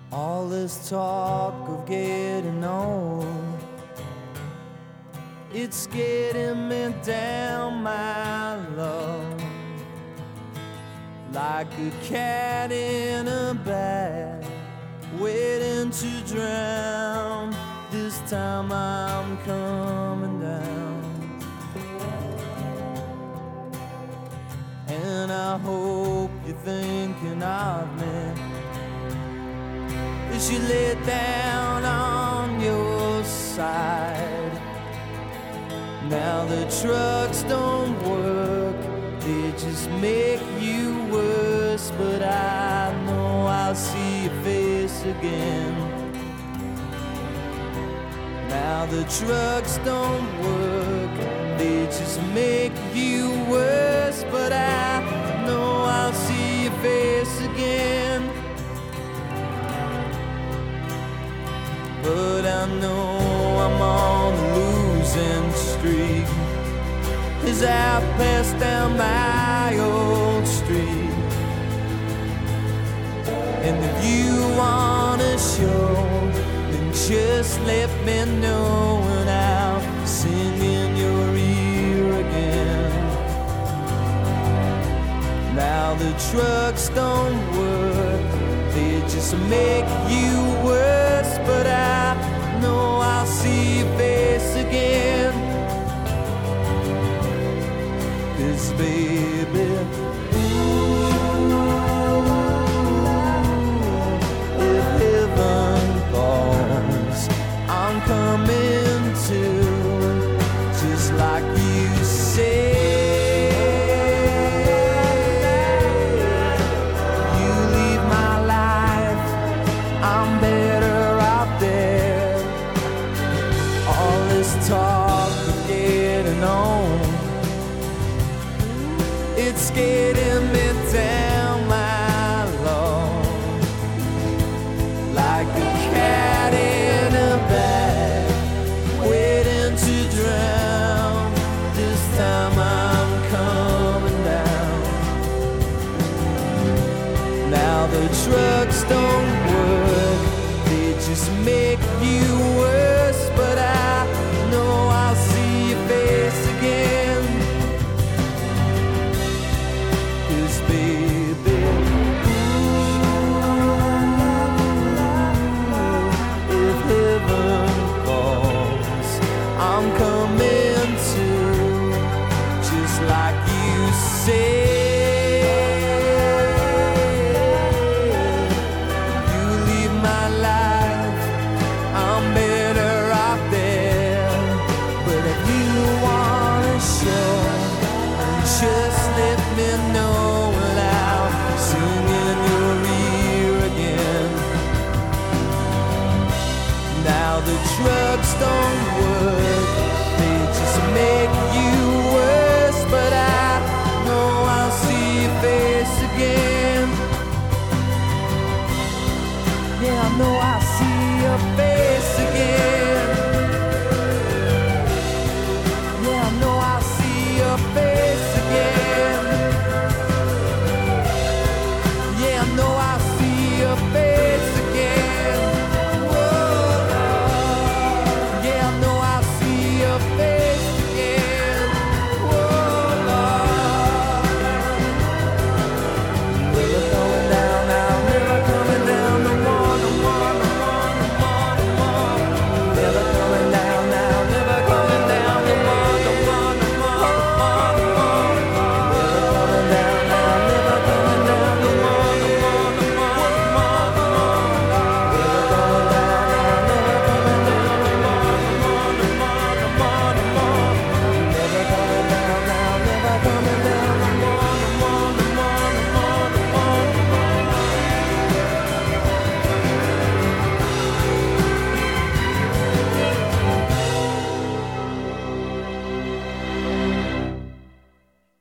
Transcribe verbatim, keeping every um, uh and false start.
All this talk of getting on, it's getting me down, my love, like a cat in a bag, waiting to drown. This time I'm coming down, and I hope you're thinking of me as you lay down on your side. Now the trucks don't work, they just make you worse, but I know I'll see your face again. Now the trucks don't work, they just make you worse, but I know I'll see your face again. But I know I'm on a losing streak as I pass down my old street. And if you wanna show, then just let me know, and I'll sing in your ear again. Now the trucks don't work, they just make you worse, but I know I'll see your face again. 'Cause baby, ooh, if heaven falls, I'm coming to, just like you say. Talk of getting on, it's getting